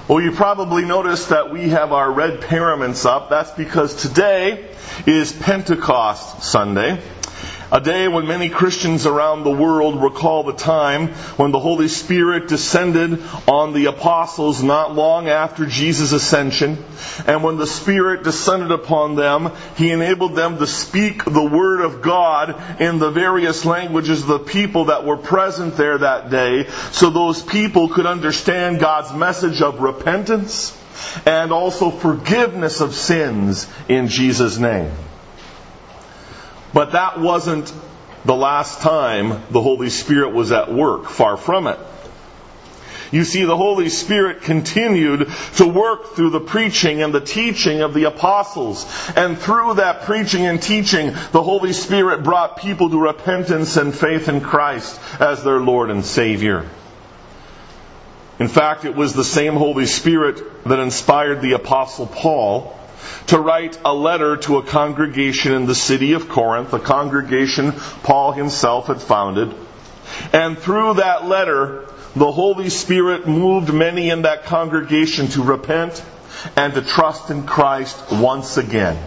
Well, you probably noticed that we have our red paraments up. That's because today is Pentecost Sunday, a day when many Christians around the world recall the time when the Holy Spirit descended on the apostles not long after Jesus' ascension. And when the Spirit descended upon them, He enabled them to speak the Word of God in the various languages of the people that were present there that day, so those people could understand God's message of repentance and also forgiveness of sins in Jesus' name. But that wasn't the last time the Holy Spirit was at work. Far from it. You see, the Holy Spirit continued to work through the preaching and the teaching of the apostles. And through that preaching and teaching, the Holy Spirit brought people to repentance and faith in Christ as their Lord and Savior. In fact, it was the same Holy Spirit that inspired the Apostle Paul to write a letter to a congregation in the city of Corinth, a congregation Paul himself had founded. And through that letter, the Holy Spirit moved many in that congregation to repent and to trust in Christ once again.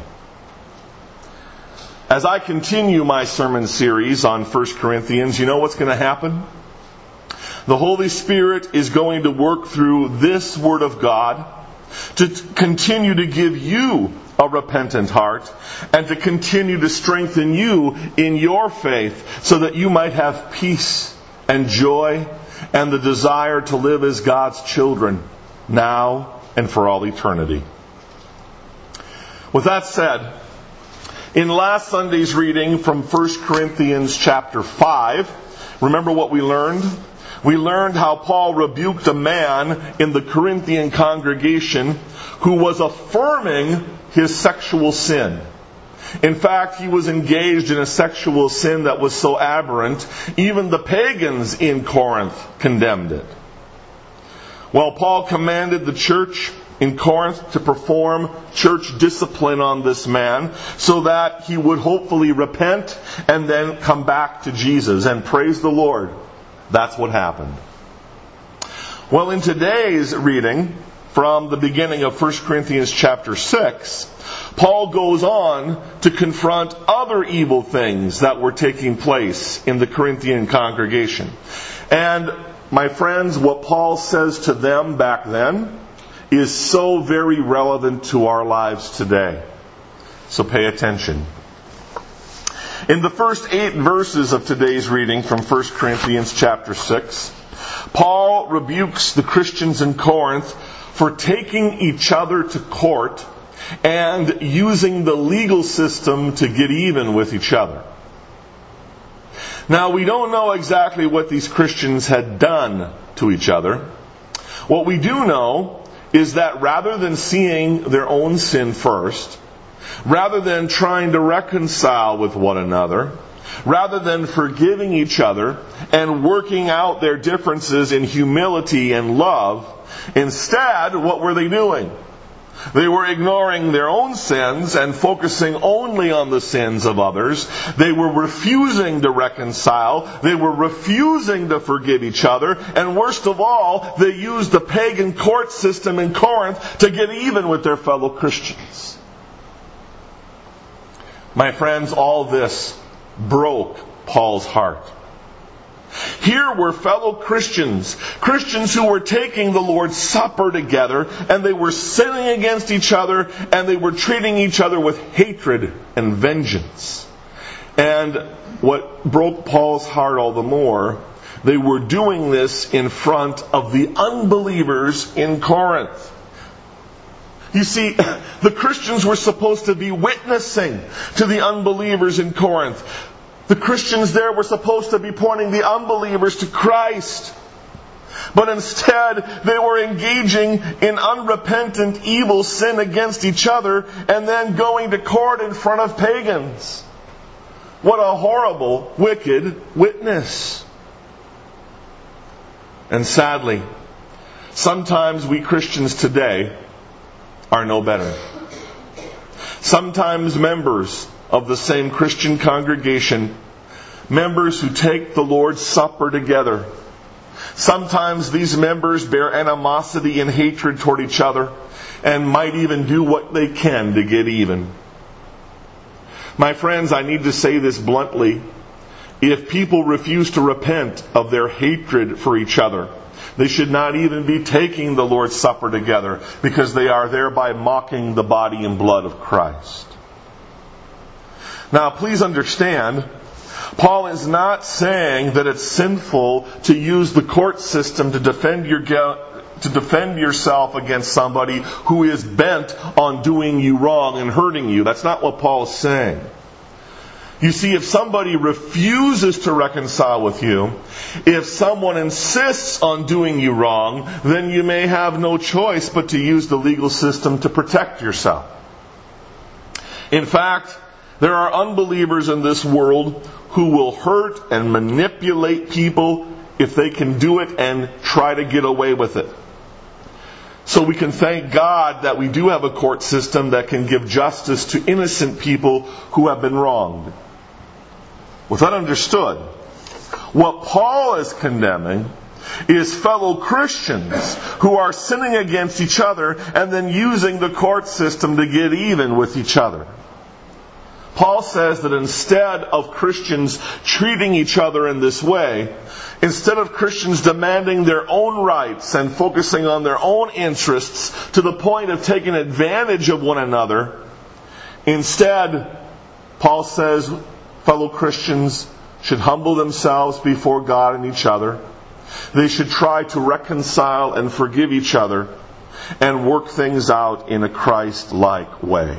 As I continue my sermon series on 1 Corinthians, you know what's going to happen? The Holy Spirit is going to work through this Word of God to continue to give you a repentant heart and to continue to strengthen you in your faith so that you might have peace and joy and the desire to live as God's children now and for all eternity. With that said, in last Sunday's reading from 1 Corinthians chapter 5, remember what we learned? We learned how Paul rebuked a man in the Corinthian congregation who was affirming his sexual sin. In fact, he was engaged in a sexual sin that was so aberrant, even the pagans in Corinth condemned it. Well, Paul commanded the church in Corinth to perform church discipline on this man so that he would hopefully repent and then come back to Jesus. And praise the Lord, that's what happened. Well, in today's reading from the beginning of 1 Corinthians chapter 6, Paul goes on to confront other evil things that were taking place in the Corinthian congregation. And my friends, what Paul says to them back then is so very relevant to our lives today. So pay attention. In the first 8 verses of today's reading from 1 Corinthians chapter 6, Paul rebukes the Christians in Corinth for taking each other to court and using the legal system to get even with each other. Now, we don't know exactly what these Christians had done to each other. What we do know is that rather than seeing their own sin first, rather than trying to reconcile with one another, rather than forgiving each other and working out their differences in humility and love, instead, what were they doing? They were ignoring their own sins and focusing only on the sins of others. They were refusing to reconcile. They were refusing to forgive each other. And worst of all, they used the pagan court system in Corinth to get even with their fellow Christians. My friends, all this broke Paul's heart. Here were fellow Christians who were taking the Lord's Supper together, and they were sinning against each other, and they were treating each other with hatred and vengeance. And what broke Paul's heart all the more, they were doing this in front of the unbelievers in Corinth. You see, the Christians were supposed to be witnessing to the unbelievers in Corinth. The Christians there were supposed to be pointing the unbelievers to Christ. But instead, they were engaging in unrepentant evil sin against each other and then going to court in front of pagans. What a horrible, wicked witness. And sadly, sometimes we Christians today are no better. Sometimes members of the same Christian congregation, members who take the Lord's Supper together, Sometimes these members bear animosity and hatred toward each other and might even do what they can to get even. My friends, I need to say this bluntly. If people refuse to repent of their hatred for each other, they should not even be taking the Lord's Supper together, because they are thereby mocking the body and blood of Christ. Now, please understand, Paul is not saying that it's sinful to use the court system to defend yourself against somebody who is bent on doing you wrong and hurting you. That's not what Paul is saying. You see, if somebody refuses to reconcile with you, if someone insists on doing you wrong, then you may have no choice but to use the legal system to protect yourself. In fact, there are unbelievers in this world who will hurt and manipulate people if they can do it and try to get away with it. So we can thank God that we do have a court system that can give justice to innocent people who have been wronged. With that understood, what Paul is condemning is fellow Christians who are sinning against each other and then using the court system to get even with each other. Paul says that instead of Christians treating each other in this way, instead of Christians demanding their own rights and focusing on their own interests to the point of taking advantage of one another, instead, Paul says fellow Christians should humble themselves before God and each other. They should try to reconcile and forgive each other and work things out in a Christ-like way.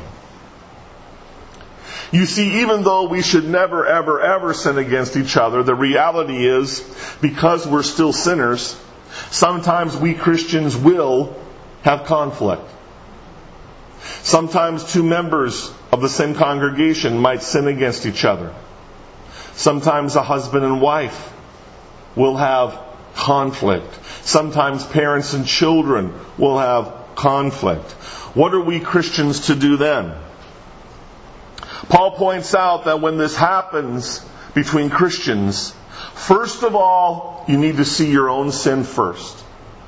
You see, even though we should never, ever, ever sin against each other, the reality is, because we're still sinners, sometimes we Christians will have conflict. Sometimes two members of the same congregation might sin against each other. Sometimes a husband and wife will have conflict. Sometimes parents and children will have conflict. What are we Christians to do then? Paul points out that when this happens between Christians, first of all, you need to see your own sin first.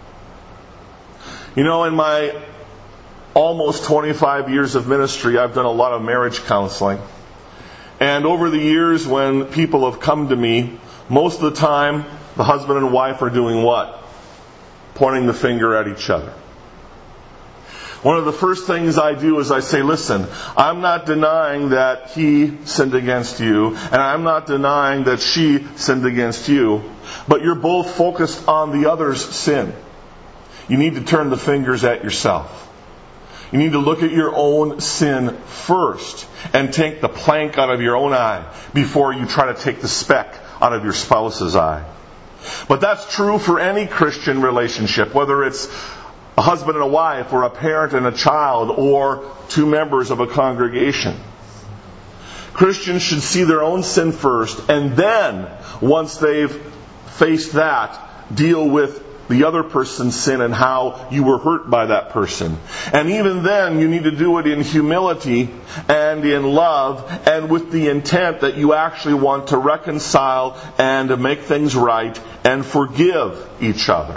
You know, in my almost 25 years of ministry, I've done a lot of marriage counseling. And over the years, when people have come to me, most of the time, the husband and wife are doing what? Pointing the finger at each other. One of the first things I do is I say, listen, I'm not denying that he sinned against you, and I'm not denying that she sinned against you, but you're both focused on the other's sin. You need to turn the fingers at yourself. You need to look at your own sin first and take the plank out of your own eye before you try to take the speck out of your spouse's eye. But that's true for any Christian relationship, whether it's a husband and a wife, or a parent and a child, or two members of a congregation. Christians should see their own sin first, and then, once they've faced that, deal with the other person's sin and how you were hurt by that person. And even then, you need to do it in humility and in love, and with the intent that you actually want to reconcile and to make things right and forgive each other.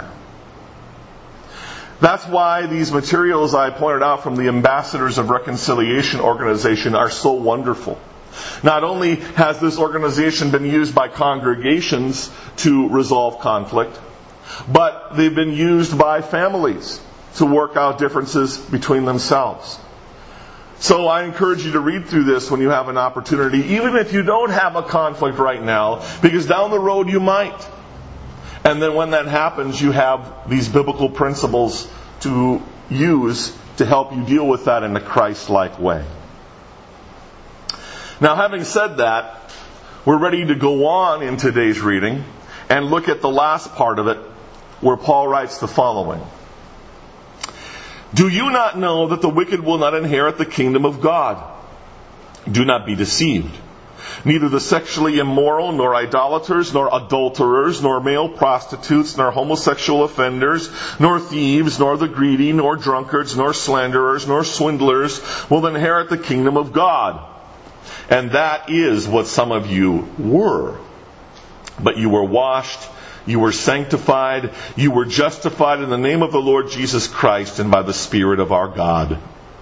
That's why these materials I pointed out from the Ambassadors of Reconciliation organization are so wonderful. Not only has this organization been used by congregations to resolve conflict, but they've been used by families to work out differences between themselves. So I encourage you to read through this when you have an opportunity, even if you don't have a conflict right now, because down the road you might. And then when that happens, you have these biblical principles to use to help you deal with that in a Christ-like way. Now, having said that, we're ready to go on in today's reading and look at the last part of it, where Paul writes the following. Do you not know that the wicked will not inherit the kingdom of God? Do not be deceived. Neither the sexually immoral, nor idolaters, nor adulterers, nor male prostitutes, nor homosexual offenders, nor thieves, nor the greedy, nor drunkards, nor slanderers, nor swindlers will inherit the kingdom of God. And that is what some of you were. But you were washed, you were sanctified, you were justified in the name of the Lord Jesus Christ and by the Spirit of our God.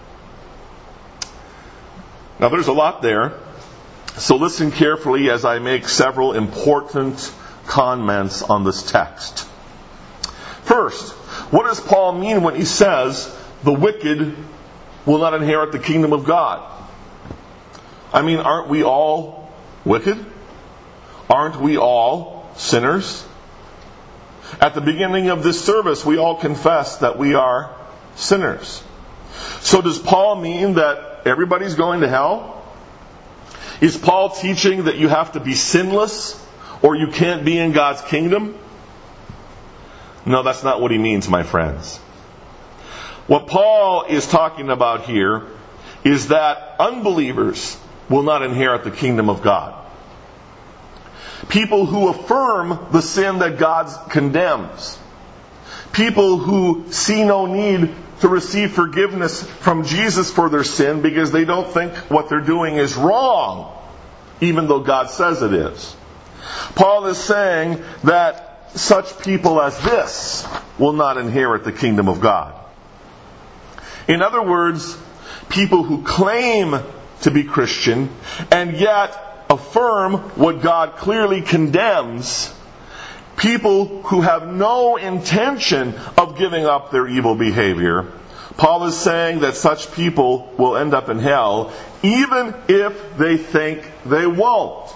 Now there's a lot there, so listen carefully as I make several important comments on this text. First, what does Paul mean when he says the wicked will not inherit the kingdom of God? I mean, aren't we all wicked? Aren't we all sinners? At the beginning of this service, we all confess that we are sinners. So does Paul mean that everybody's going to hell? Is Paul teaching that you have to be sinless or you can't be in God's kingdom? No, that's not what he means, my friends. What Paul is talking about here is that unbelievers will not inherit the kingdom of God. People who affirm the sin that God condemns. People who see no need to receive forgiveness from Jesus for their sin because they don't think what they're doing is wrong, even though God says it is. Paul is saying that such people as this will not inherit the kingdom of God. In other words, people who claim to be Christian and yet affirm what God clearly condemns, people who have no intention of giving up their evil behavior, Paul is saying that such people will end up in hell even if they think they won't.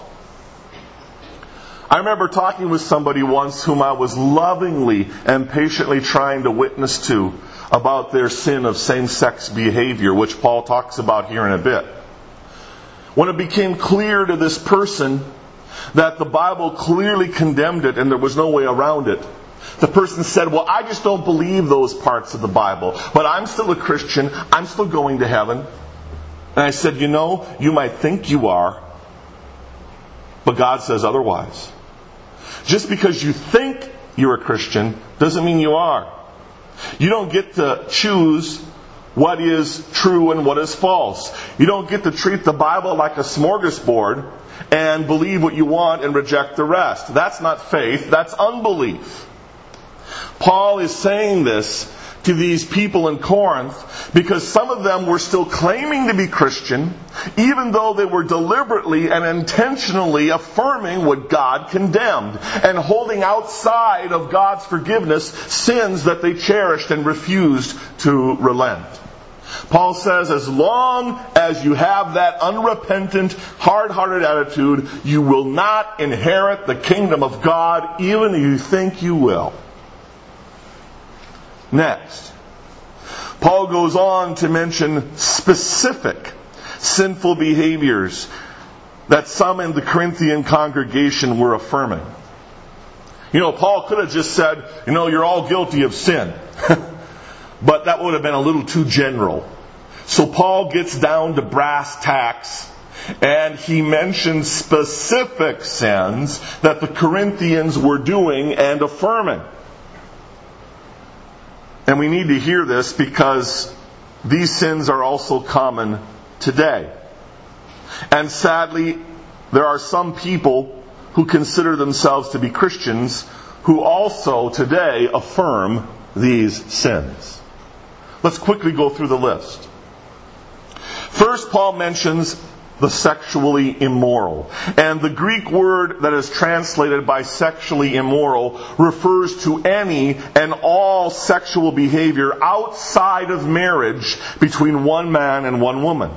I remember talking with somebody once whom I was lovingly and patiently trying to witness to about their sin of same-sex behavior, which Paul talks about here in a bit. When it became clear to this person that the Bible clearly condemned it and there was no way around it, the person said, well, I just don't believe those parts of the Bible, but I'm still a Christian, I'm still going to heaven. And I said, you might think you are, but God says otherwise. Just because you think you're a Christian doesn't mean you are. You don't get to choose what is true and what is false. You don't get to treat the Bible like a smorgasbord and believe what you want and reject the rest. That's not faith, that's unbelief. Paul is saying this to these people in Corinth because some of them were still claiming to be Christian, even though they were deliberately and intentionally affirming what God condemned and holding outside of God's forgiveness sins that they cherished and refused to relent. Paul says, as long as you have that unrepentant, hard-hearted attitude, you will not inherit the kingdom of God, even if you think you will. Next, Paul goes on to mention specific sinful behaviors that some in the Corinthian congregation were affirming. Paul could have just said, you're all guilty of sin. But that would have been a little too general. So Paul gets down to brass tacks and he mentions specific sins that the Corinthians were doing and affirming. And we need to hear this because these sins are also common today. And sadly, there are some people who consider themselves to be Christians who also today affirm these sins. Let's quickly go through the list. First, Paul mentions the sexually immoral. And the Greek word that is translated by sexually immoral refers to any and all sexual behavior outside of marriage between one man and one woman.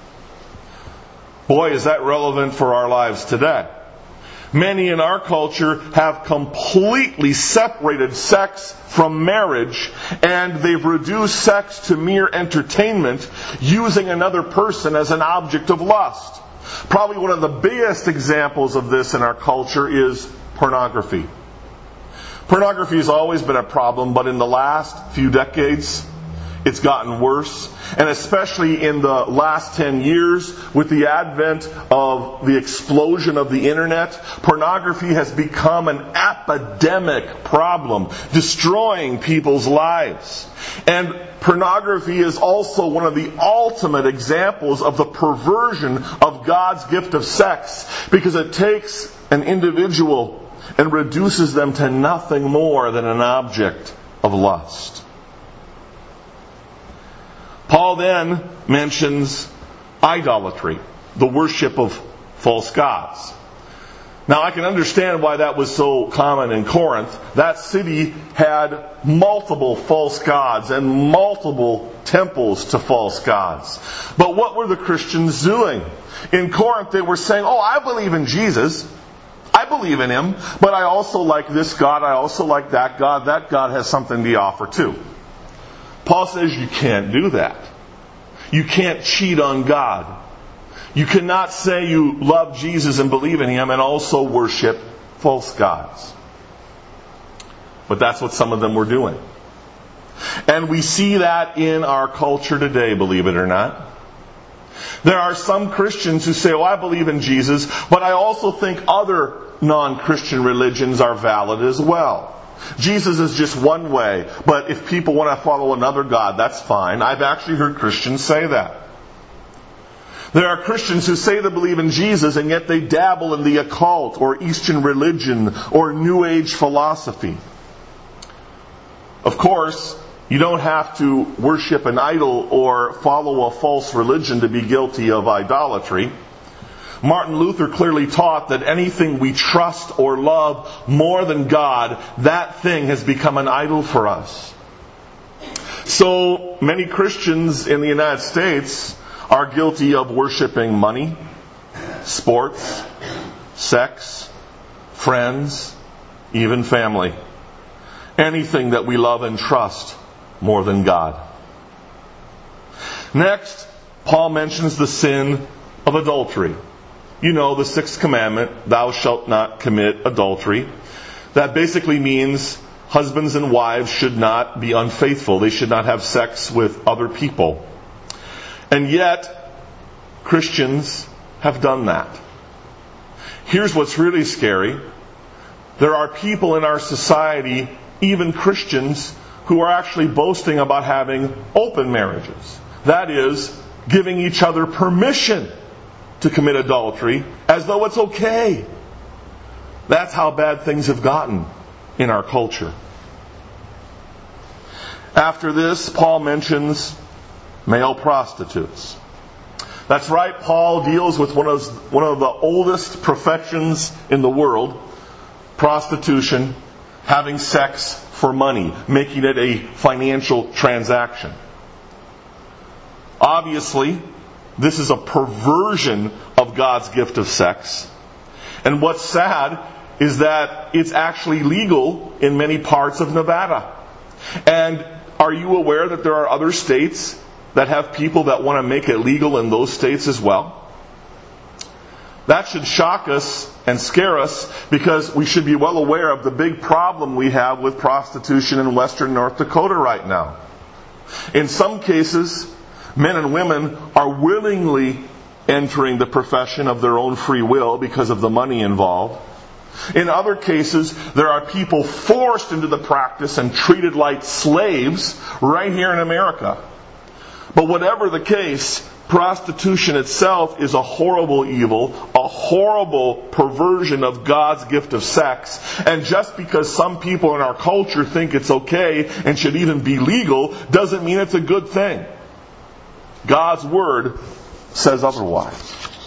Boy, is that relevant for our lives today. Many in our culture have completely separated sex from marriage, and they've reduced sex to mere entertainment, using another person as an object of lust. Probably one of the biggest examples of this in our culture is pornography. Pornography has always been a problem, but in the last few decades, it's gotten worse. And especially in the last 10 years, with the advent of the explosion of the internet, pornography has become an epidemic problem, destroying people's lives. And pornography is also one of the ultimate examples of the perversion of God's gift of sex, because it takes an individual and reduces them to nothing more than an object of lust. Paul then mentions idolatry, the worship of false gods. Now, I can understand why that was so common in Corinth. That city had multiple false gods and multiple temples to false gods. But what were the Christians doing? In Corinth, they were saying, oh, I believe in Jesus. I believe in Him. But I also like this God. I also like that God. That God has something to offer too. Paul says you can't do that. You can't cheat on God. You cannot say you love Jesus and believe in Him and also worship false gods. But that's what some of them were doing. And we see that in our culture today, believe it or not. There are some Christians who say, oh, I believe in Jesus, but I also think other non-Christian religions are valid as well. Jesus is just one way, but if people want to follow another God, that's fine. I've actually heard Christians say that. There are Christians who say they believe in Jesus, and yet they dabble in the occult or Eastern religion or New Age philosophy. Of course, you don't have to worship an idol or follow a false religion to be guilty of idolatry. Martin Luther clearly taught that anything we trust or love more than God, that thing has become an idol for us. So many Christians in the United States are guilty of worshiping money, sports, sex, friends, even family. Anything that we love and trust more than God. Next, Paul mentions the sin of adultery. You know, the 6th commandment, thou shalt not commit adultery. That basically means husbands and wives should not be unfaithful. They should not have sex with other people. And yet, Christians have done that. Here's what's really scary. There are people in our society, even Christians, who are actually boasting about having open marriages. That is, giving each other permission to commit adultery as though it's okay. That's how bad things have gotten in our culture. After this, Paul mentions male prostitutes. That's right, Paul deals with one of the oldest professions in the world, prostitution, having sex for money, making it a financial transaction. Obviously, this is a perversion of God's gift of sex. And what's sad is that it's actually legal in many parts of Nevada. And are you aware that there are other states that have people that want to make it legal in those states as well? That should shock us and scare us, because we should be well aware of the big problem we have with prostitution in western North Dakota right now. In some cases, men and women are willingly entering the profession of their own free will because of the money involved. In other cases, there are people forced into the practice and treated like slaves right here in America. But whatever the case, prostitution itself is a horrible evil, a horrible perversion of God's gift of sex. And just because some people in our culture think it's okay and should even be legal, doesn't mean it's a good thing. God's Word says otherwise.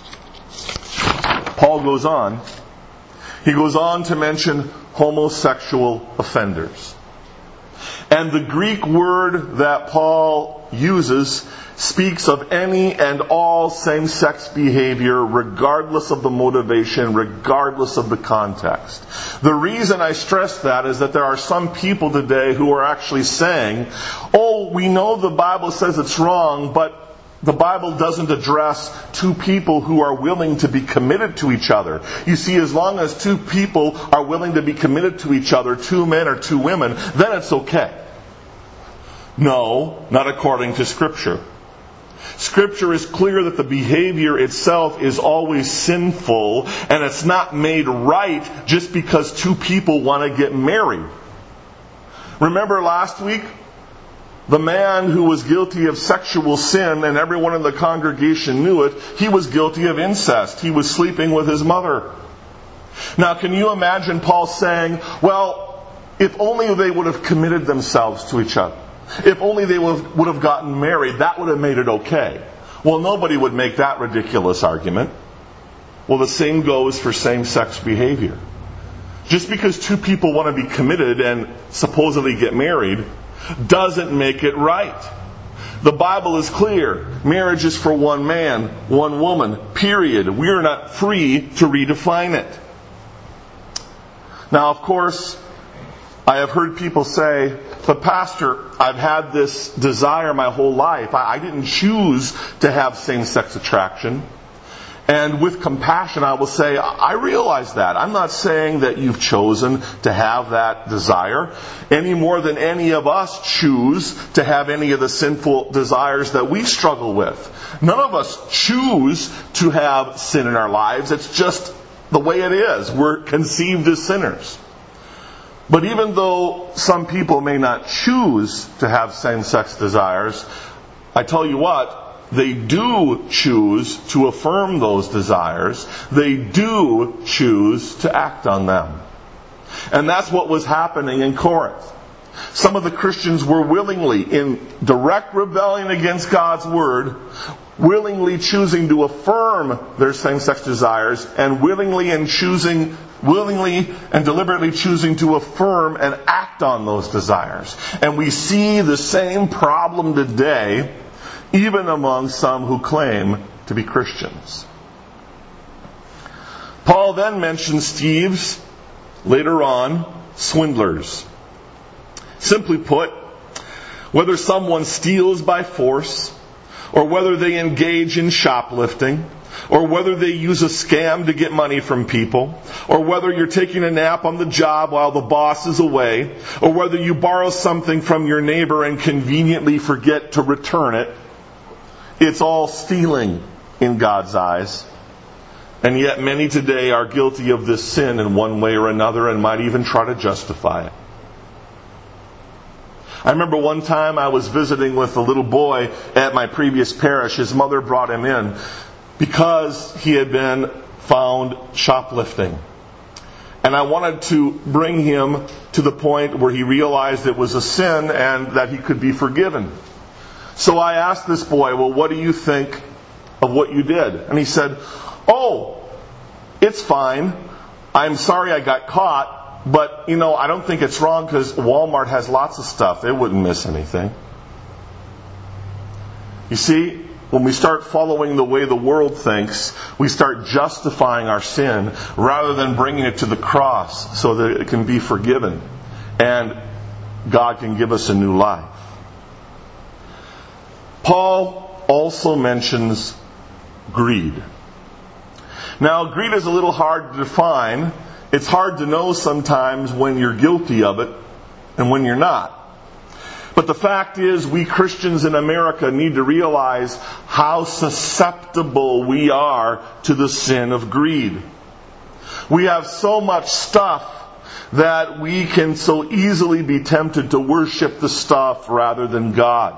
Paul goes on. He goes on to mention homosexual offenders. And the Greek word that Paul uses speaks of any and all same-sex behavior, regardless of the motivation, regardless of the context. The reason I stress that is that there are some people today who are actually saying, oh, we know the Bible says it's wrong, but the Bible doesn't address two people who are willing to be committed to each other. You see, as long as two people are willing to be committed to each other, two men or two women, then it's okay. No, not according to Scripture. Scripture is clear that the behavior itself is always sinful, and it's not made right just because two people want to get married. Remember last week? The man who was guilty of sexual sin, and everyone in the congregation knew it, he was guilty of incest. He was sleeping with his mother. Now, can you imagine Paul saying, well, if only they would have committed themselves to each other. If only they would have gotten married, that would have made it okay. Well, nobody would make that ridiculous argument. Well, the same goes for same-sex behavior. Just because two people want to be committed and supposedly get married doesn't make it right. The Bible is clear. Marriage is for one man, one woman, period. We are not free to redefine it. Now, of course, I have heard people say, but Pastor, I've had this desire my whole life. I didn't choose to have same-sex attraction. And with compassion, I will say, I realize that. I'm not saying that you've chosen to have that desire any more than any of us choose to have any of the sinful desires that we struggle with. None of us choose to have sin in our lives. It's just the way it is. We're conceived as sinners. But even though some people may not choose to have same-sex desires, I tell you what, they do choose to affirm those desires. They do choose to act on them. And that's what was happening in Corinth. Some of the Christians were willingly, in direct rebellion against God's Word, willingly choosing to affirm their same-sex desires, and willingly and deliberately choosing to affirm and act on those desires. And we see the same problem today, even among some who claim to be Christians. Paul then mentions thieves, later on, swindlers. Simply put, whether someone steals by force, or whether they engage in shoplifting, or whether they use a scam to get money from people, or whether you're taking a nap on the job while the boss is away, or whether you borrow something from your neighbor and conveniently forget to return it, it's all stealing in God's eyes. And yet many today are guilty of this sin in one way or another and might even try to justify it. I remember one time I was visiting with a little boy at my previous parish. His mother brought him in because he had been found shoplifting. And I wanted to bring him to the point where he realized it was a sin and that he could be forgiven. So I asked this boy, well, what do you think of what you did? And he said, oh, it's fine. I'm sorry I got caught. But, I don't think it's wrong because Walmart has lots of stuff. They wouldn't miss anything. You see, when we start following the way the world thinks, we start justifying our sin rather than bringing it to the cross so that it can be forgiven and God can give us a new life. Paul also mentions greed. Now, greed is a little hard to define. It's hard to know sometimes when you're guilty of it and when you're not. But the fact is, we Christians in America need to realize how susceptible we are to the sin of greed. We have so much stuff that we can so easily be tempted to worship the stuff rather than God.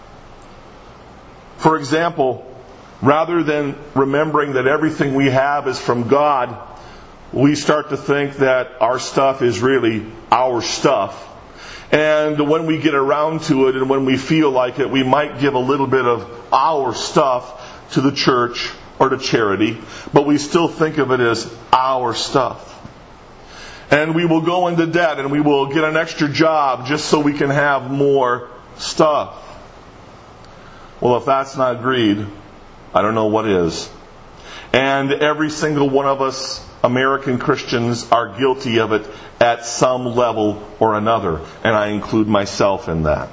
For example, rather than remembering that everything we have is from God, we start to think that our stuff is really our stuff. And when we get around to it and when we feel like it, we might give a little bit of our stuff to the church or to charity, but we still think of it as our stuff. And we will go into debt and we will get an extra job just so we can have more stuff. Well, if that's not greed, I don't know what is. And every single one of us American Christians are guilty of it at some level or another, and I include myself in that.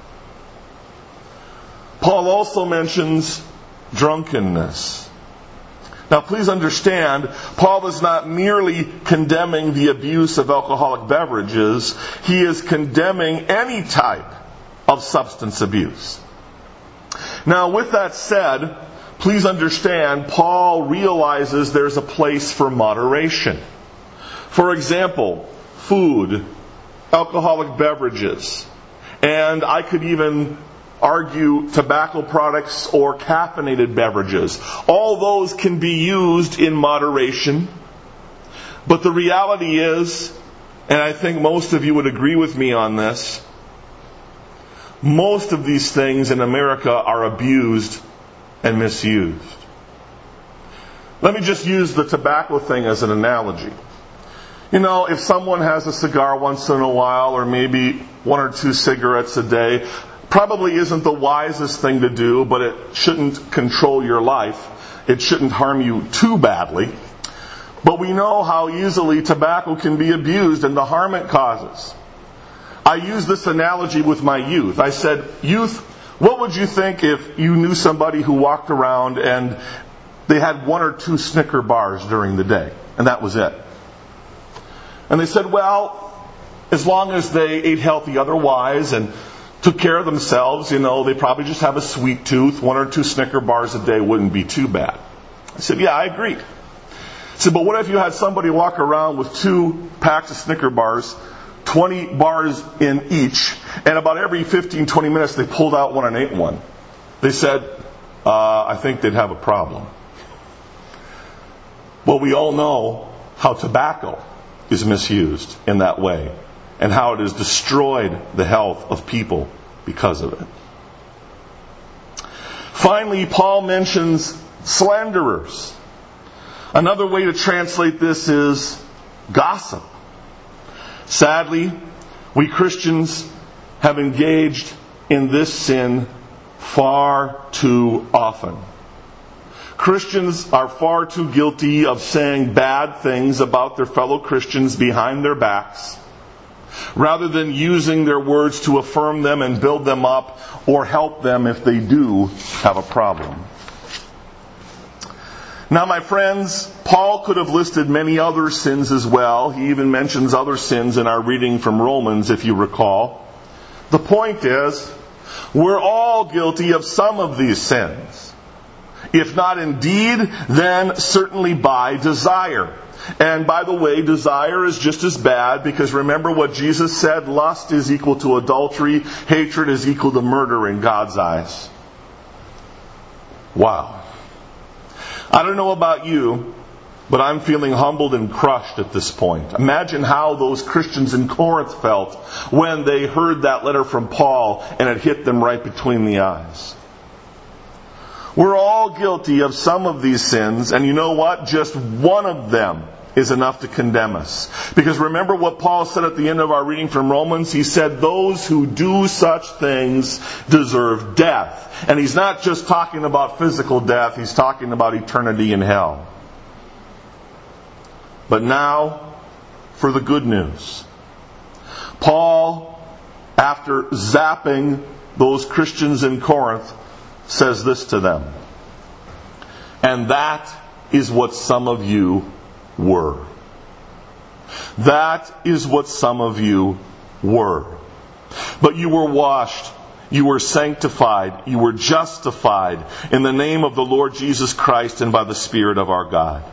Paul also mentions drunkenness. Now please understand, Paul is not merely condemning the abuse of alcoholic beverages, he is condemning any type of substance abuse. Now with that said, please understand, Paul realizes there's a place for moderation. For example, food, alcoholic beverages, and I could even argue tobacco products or caffeinated beverages. All those can be used in moderation. But the reality is, and I think most of you would agree with me on this, most of these things in America are abused and misused. Let me just use the tobacco thing as an analogy. You know, if someone has a cigar once in a while, or maybe 1 or 2 cigarettes a day, probably isn't the wisest thing to do, but it shouldn't control your life. It shouldn't harm you too badly. But we know how easily tobacco can be abused and the harm it causes. I use this analogy with my youth. I said, youth, what would you think if you knew somebody who walked around and they had 1 or 2 Snicker bars during the day, and that was it? And they said, well, as long as they ate healthy otherwise and took care of themselves, they probably just have a sweet tooth. 1 or 2 Snicker bars a day wouldn't be too bad. I said, yeah, I agreed. I said, but what if you had somebody walk around with 2 packs of Snicker bars, 20 bars in each, and about every 15, 20 minutes they pulled out one and ate one? They said, I think they'd have a problem. Well, we all know how tobacco is misused in that way, and how it has destroyed the health of people because of it. Finally, Paul mentions slanderers. Another way to translate this is gossip. Sadly, we Christians have engaged in this sin far too often. Christians are far too guilty of saying bad things about their fellow Christians behind their backs, rather than using their words to affirm them and build them up or help them if they do have a problem. Now, my friends, Paul could have listed many other sins as well. He even mentions other sins in our reading from Romans, if you recall. The point is, we're all guilty of some of these sins. If not indeed, then certainly by desire. And by the way, desire is just as bad, because remember what Jesus said, lust is equal to adultery, hatred is equal to murder in God's eyes. Wow. I don't know about you, but I'm feeling humbled and crushed at this point. Imagine how those Christians in Corinth felt when they heard that letter from Paul and it hit them right between the eyes. We're all guilty of some of these sins, and you know what? Just one of them is enough to condemn us. Because remember what Paul said at the end of our reading from Romans? He said, those who do such things deserve death. And he's not just talking about physical death, he's talking about eternity in hell. But now, for the good news. Paul, after zapping those Christians in Corinth, says this to them. And that is what some of you were. That is what some of you were. But you were washed, you were sanctified, you were justified in the name of the Lord Jesus Christ and by the Spirit of our God.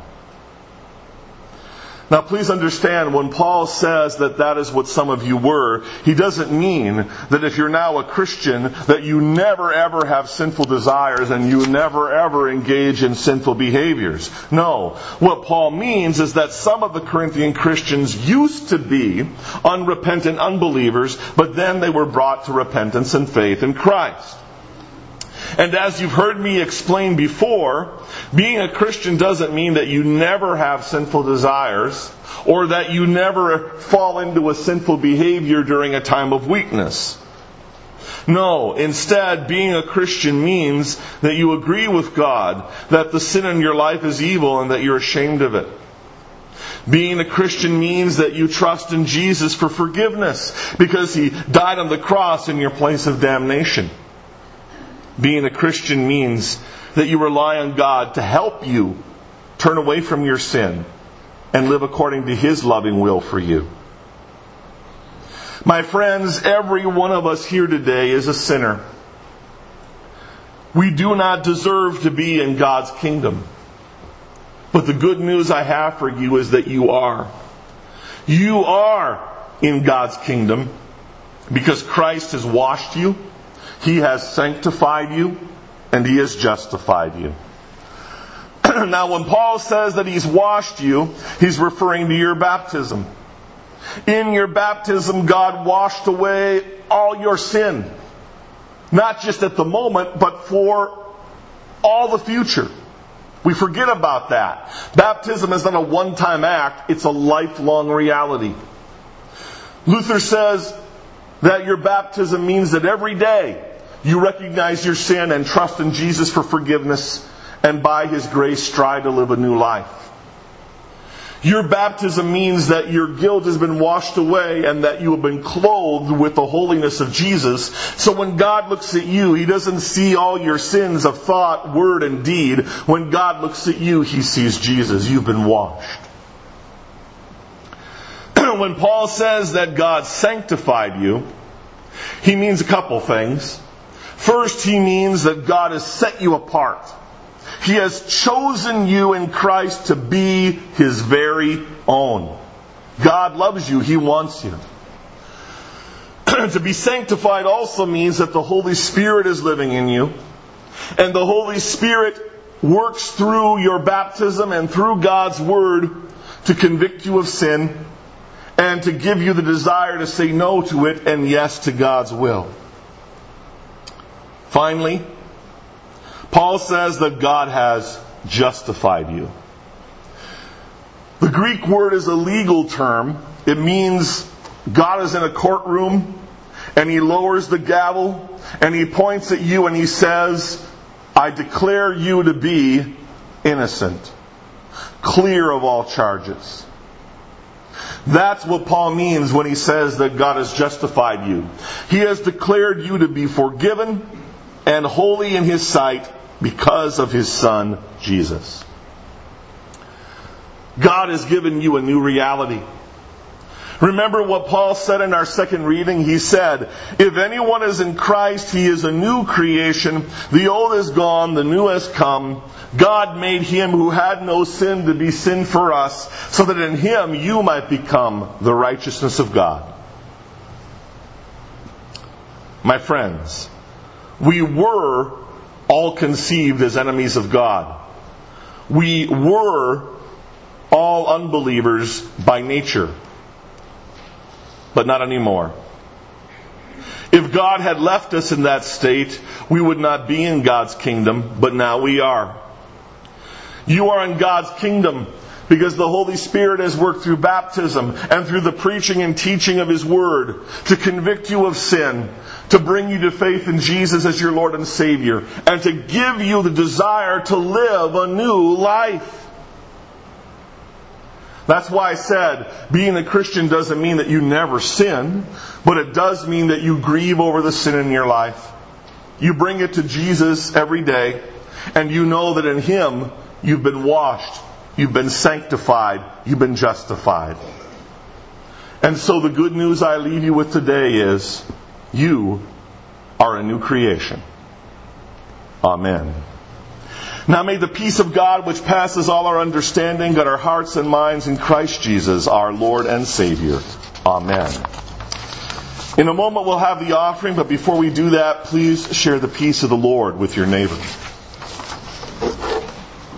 Now please understand, when Paul says that is what some of you were, he doesn't mean that if you're now a Christian that you never ever have sinful desires and you never ever engage in sinful behaviors. No. What Paul means is that some of the Corinthian Christians used to be unrepentant unbelievers, but then they were brought to repentance and faith in Christ. And as you've heard me explain before, being a Christian doesn't mean that you never have sinful desires or that you never fall into a sinful behavior during a time of weakness. No, instead, being a Christian means that you agree with God that the sin in your life is evil and that you're ashamed of it. Being a Christian means that you trust in Jesus for forgiveness because He died on the cross in your place of damnation. Being a Christian means that you rely on God to help you turn away from your sin and live according to His loving will for you. My friends, every one of us here today is a sinner. We do not deserve to be in God's kingdom. But the good news I have for you is that you are. You are in God's kingdom because Christ has washed you, He has sanctified you, and He has justified you. Now, when Paul says that he's washed you, he's referring to your baptism. In your baptism, God washed away all your sin. Not just at the moment, but for all the future. We forget about that. Baptism is not a one-time act, it's a lifelong reality. Luther says that your baptism means that every day you recognize your sin and trust in Jesus for forgiveness, and by His grace strive to live a new life. Your baptism means that your guilt has been washed away and that you have been clothed with the holiness of Jesus. So when God looks at you, He doesn't see all your sins of thought, word, and deed. When God looks at you, He sees Jesus. You've been washed. When Paul says that God sanctified you, he means a couple things. First, he means that God has set you apart. He has chosen you in Christ to be His very own. God loves you. He wants you. To be sanctified also means that the Holy Spirit is living in you. And the Holy Spirit works through your baptism and through God's Word to convict you of sin and to give you the desire to say no to it and yes to God's will. Finally, Paul says that God has justified you. The Greek word is a legal term. It means God is in a courtroom and He lowers the gavel and He points at you and He says, I declare you to be innocent, clear of all charges. That's what Paul means when he says that God has justified you. He has declared you to be forgiven and holy in His sight because of His Son, Jesus. God has given you a new reality. Remember what Paul said in our second reading? He said, if anyone is in Christ, he is a new creation. The old is gone, the new has come. God made Him who had no sin to be sin for us, so that in Him you might become the righteousness of God. My friends, we were all conceived as enemies of God. We were all unbelievers by nature. But not anymore. If God had left us in that state, we would not be in God's kingdom, but now we are. You are in God's kingdom because the Holy Spirit has worked through baptism and through the preaching and teaching of His Word to convict you of sin, to bring you to faith in Jesus as your Lord and Savior, and to give you the desire to live a new life. That's why I said being a Christian doesn't mean that you never sin, but it does mean that you grieve over the sin in your life. You bring it to Jesus every day, and you know that in Him you've been washed, you've been sanctified, you've been justified. And so the good news I leave you with today is, you are a new creation. Amen. Now may the peace of God, which passes all our understanding, guard our hearts and minds in Christ Jesus, our Lord and Savior. Amen. In a moment we'll have the offering, but before we do that, please share the peace of the Lord with your neighbor.